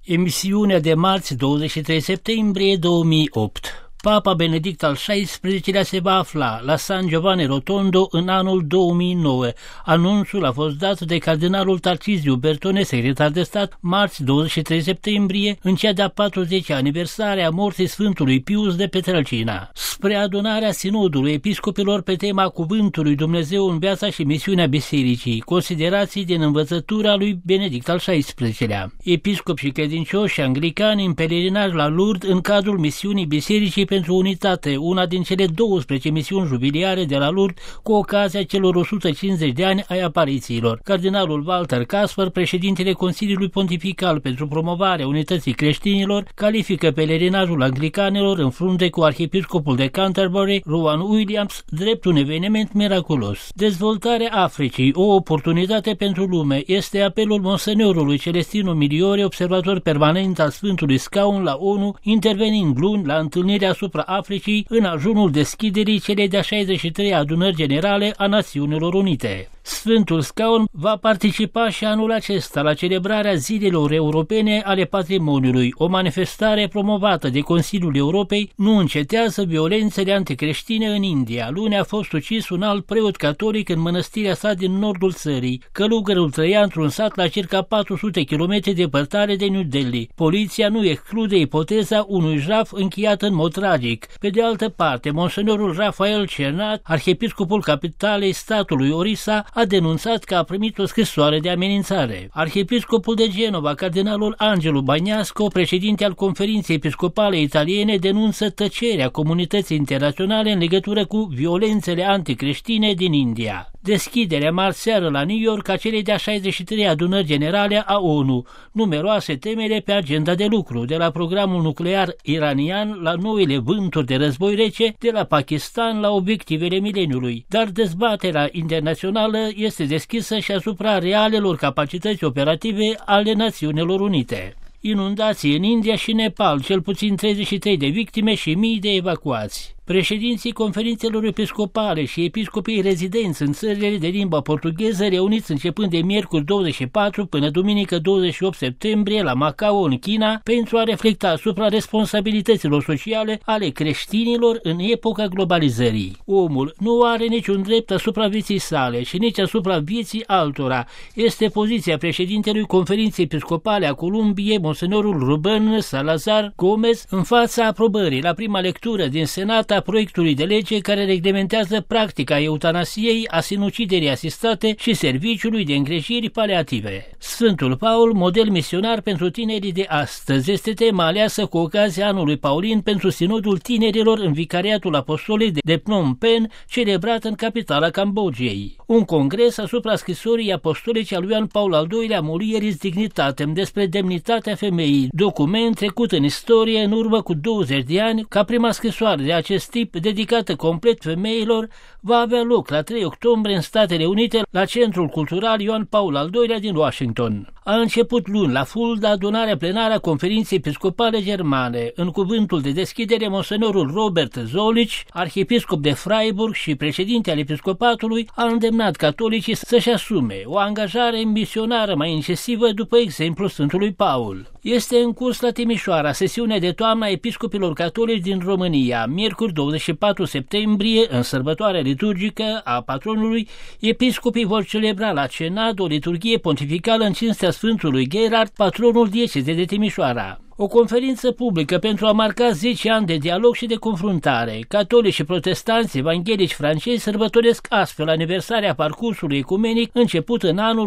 Emisiunea de marți 23 septembrie 2008. Papa Benedict al XVI-lea se va afla la San Giovanni Rotondo în anul 2009. Anunțul a fost dat de cardinalul Tarcisiu Bertone, secretar de stat, marți 23 septembrie, în cea de-a 40-a aniversare a morții Sfântului Pius de Pietrelcina. Spre adunarea Sinodului Episcopilor pe tema Cuvântului Dumnezeu în viața și misiunea Bisericii, considerații din învățătura lui Benedict al XVI-lea. Episcopi și credincioși anglicani în pelerinaj la Lourdes în cadrul misiunii Bisericii pentru Unitate, una din cele 12 misiuni jubiliare de la Lourdes cu ocazia celor 150 de ani ai aparițiilor. Cardinalul Walter Kasper, președintele Consiliului Pontifical pentru promovarea unității creștinilor, califică pelerinajul anglicanilor în frunte cu arhiepiscopul de Canterbury, Rowan Williams, drept un eveniment miraculos. Dezvoltarea Africii, o oportunitate pentru lume, este apelul Monsenorului Celestino Miliore, observator permanent al Sfântului Scaun la ONU, intervenind luni la întâlnirea asupra Africii în ajunul deschiderii celei de-a 63-a adunări generale a Națiunilor Unite. Sfântul Scaun va participa și anul acesta la celebrarea Zilelor Europene ale Patrimoniului, o manifestare promovată de Consiliul Europei. Nu încetează violențele anticreștine în India. Luni a fost ucis un alt preot catolic în mănăstirea sa din nordul țării. Călugărul trăia într-un sat la circa 400 km departare de New Delhi. Poliția nu exclude ipoteza unui jaf încheiat în mod tragic. Pe de altă parte, monsenorul Rafael Cernat, arhiepiscopul capitalei statului Orissa, a denunțat că a primit o scrisoare de amenințare. Arhiepiscopul de Genova, cardinalul Angelo Bagnasco, președinte al Conferinței Episcopale Italiene, denunță tăcerea comunității internaționale în legătură cu violențele anticreștine din India. Deschiderea marți seară la New York a celei de-a 63 adunări generale a ONU. Numeroase temele pe agenda de lucru, de la programul nuclear iranian la noile vânturi de război rece, de la Pakistan la obiectivele mileniului. Dar dezbaterea internațională este deschisă și asupra realelor capacități operative ale Națiunilor Unite. Inundații în India și Nepal, cel puțin 33 de victime și mii de evacuați. Președinții conferințelor episcopale și episcopii rezidenți în țările de limba portugheză, reuniți începând de miercuri 24 până duminică 28 septembrie la Macao, în China, pentru a reflecta asupra responsabilităților sociale ale creștinilor în epoca globalizării. Omul nu are niciun drept asupra vieții sale și nici asupra vieții altora. Este poziția președintelui Conferinței Episcopale a Columbiei, monsenorul Ruben Salazar Gomez, în fața aprobării la prima lectură din Senat a proiectului de lege care reglementează practica eutanasiei, a sinuciderii asistate și serviciului de îngrijiri paliative. Sfântul Paul, model misionar pentru tinerii de astăzi, este tema aleasă cu ocazia anului Paulin pentru Sinodul Tinerilor în Vicariatul Apostolic de Phnom Penh, celebrat în capitala Cambodgiei. Un congres asupra scrisorii apostolice a lui Ioan Paul al II-lea Mulieris Dignitatem despre demnitatea femeii, document trecut în istorie în urmă cu 20 de ani ca prima scrisoare de acest tip dedicată complet femeilor, va avea loc la 3 octombrie în Statele Unite la Centrul Cultural Ioan Paul al II-lea din Washington. A început luni la Fulda adunarea plenară a Conferinței Episcopale Germane. În cuvântul de deschidere, monsenorul Robert Zolich, arhiepiscop de Freiburg și președinte al episcopatului, a îndemnat catolicii să-și asume o angajare misionară mai incisivă după exemplul Sfântului Paul. Este în curs la Timișoara sesiunea de toamnă a episcopilor catolici din România. Miercuri 24 septembrie, în sărbătoarea liturgică a patronului, episcopii vor celebra la Cenad o liturghie pontificală în cinstea Sfântului Gerard, patronul diecezei de Timișoara. O conferință publică pentru a marca 10 ani de dialog și de confruntare. Catolici și protestanți evanghelici francezi sărbătoresc astfel aniversarea parcursului ecumenic început în anul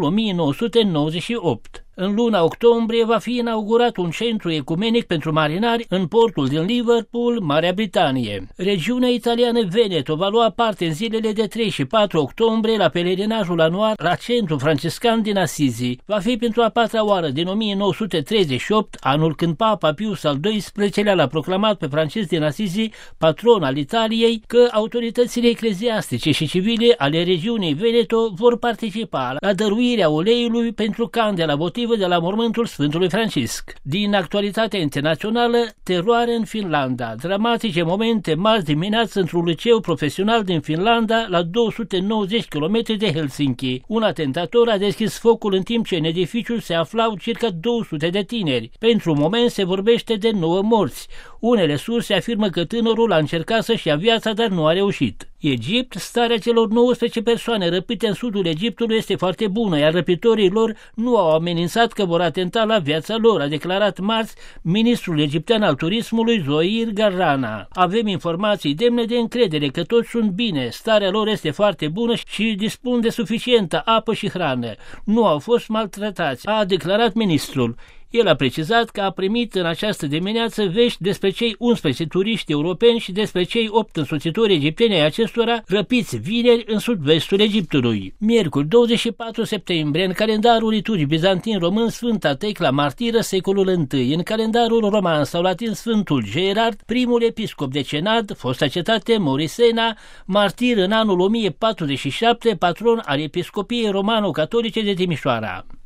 1998. În luna octombrie va fi inaugurat un centru ecumenic pentru marinari în portul din Liverpool, Marea Britanie. Regiunea italiană Veneto va lua parte în zilele de 3 și 4 octombrie la pelerinajul anual la Centrul Franciscan din Assisi. Va fi pentru a 4-a oară din 1938, anul când Papa Pius al XII-lea l-a proclamat pe Francisc din Assisi patron al Italiei, că autoritățile ecleziastice și civile ale regiunii Veneto vor participa la dăruirea uleiului pentru candela votivă exclusivă de la mormântul Sfântului Francisc. Din actualitatea internațională, teroare în Finlanda. Dramatice momente marți dimineață într-un liceu profesional din Finlanda, la 290 km de Helsinki. Un atentator a deschis focul în timp ce în edificiu se aflau circa 200 de tineri. Pentru un moment se vorbește de 9 morți. Unele surse afirmă că tânărul a încercat să-și ia viața, dar nu a reușit. Egipt, starea celor 19 persoane răpite în sudul Egiptului este foarte bună, iar răpitorii lor nu au amenințat că vor atenta la viața lor, a declarat marți ministrul egiptean al turismului Zoir Garrana. Avem informații demne de încredere că toți sunt bine, starea lor este foarte bună și dispun de suficientă apă și hrană. Nu au fost maltratați, a declarat ministrul. El a precizat că a primit în această dimineață vești despre cei 11 turiști europeni și despre cei 8 însoțitori egipteni ai acestora răpiți vineri în sud-vestul Egiptului. Miercuri 24 septembrie, în calendarul liturgic bizantin român, Sfânta Tecla Martiră, secolul I. În calendarul roman sau latin, Sfântul Gerard, primul episcop de Cenad, fosta cetate Morisena, martir în anul 1047, patron al episcopiei romano-catolice de Timișoara.